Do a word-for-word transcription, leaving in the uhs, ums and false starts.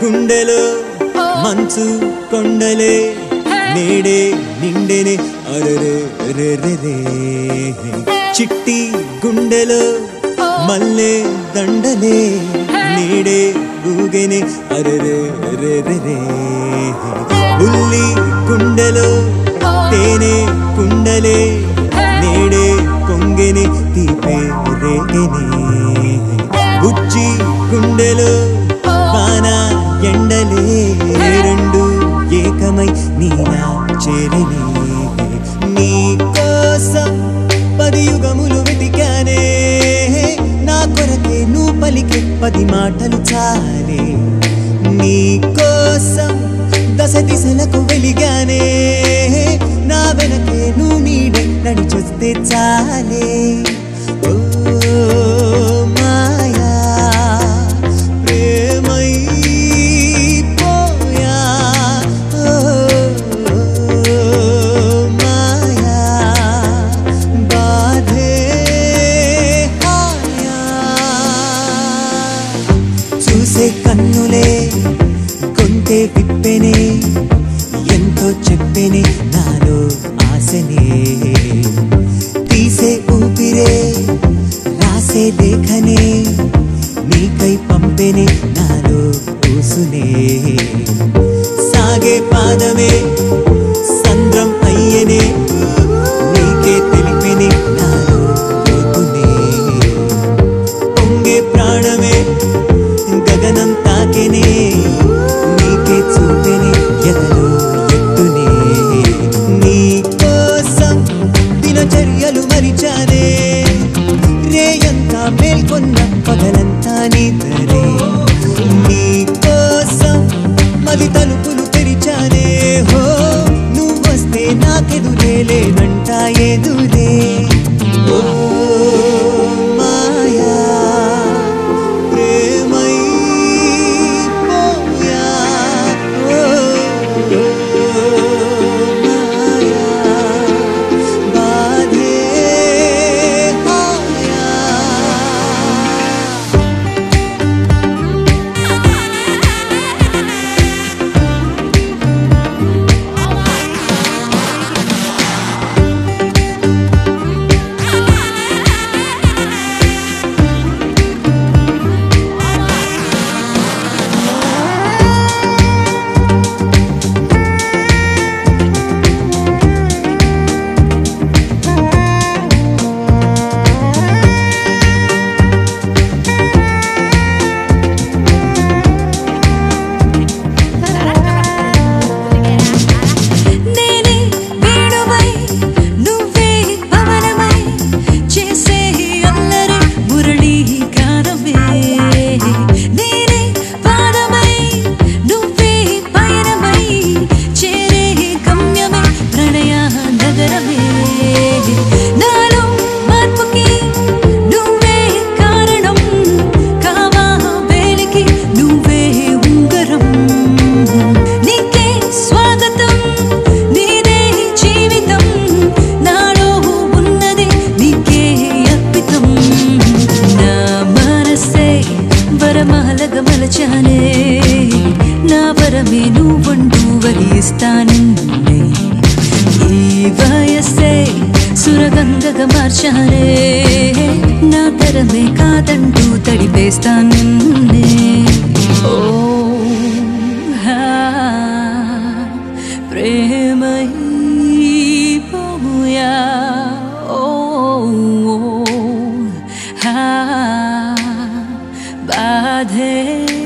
గుండెలో మంచు కొండలే నేడే నిండెనే అరరే రెరెరే చిట్టి గుండెలో మల్లె దండలే నేడే ఊగెనే అరరే రెరెరే ఉల్లి గుండెలో తేనె కుండలే నేడే పొంగెనే తీపే రేగెనే బుజ్జి గుండెలో వాన ఎండలే రెండు ఏకమై నీలా చేరనే నీ కోసం పది యుగములు వెతికానే నా కొరకే నువ్వు పలికే పది మాటలు చాలే నీ కోసం దశ దిశలకు వెలిగానే నా వెనకే నువ్వు నీడే నడిచొస్తే చాలే ఓ మాయా ప్రేమై పోయా ఓ మాయా బాధే హాయా చూసే కన్నులే కొంటే విప్పెనే ఎంతో చెప్పెనే నాలో ఆశనే తీసే ఊపిరే రాసే లేఖనే నీకై పంపెనే నాలో ఊసునే సాగే పాదమే సంద్రం అయ్యనే నీకే తెలిపెనే నాలో లోతునే పొంగే ప్రాణమే గగనం తాకెనే నీకే చూపెనే ఎదలో ఎత్తునే నీ కోసం దినచర్యలు మరిచానే రేయంతా మేల్కొన్న పగలంతా నిద్రే నీ కోసం మది తలుపులు తెరిచానే హో నువ్వొస్తే నాకెదురే లేనంట ఎదురే ఓ మాయా ప్రేమై పోయా ఓ మాయా బాధే హాయా వరమహలగమలచానే నా వరమే నువ్వంటూ వరిస్తానన్నే ఈ వయస్సే సురగంగగా మార్చానే నా తరమే కాదంటూ తడిపేస్తానన్నే ఓ హా ప్రేమై పోయా ఓ హా బాధే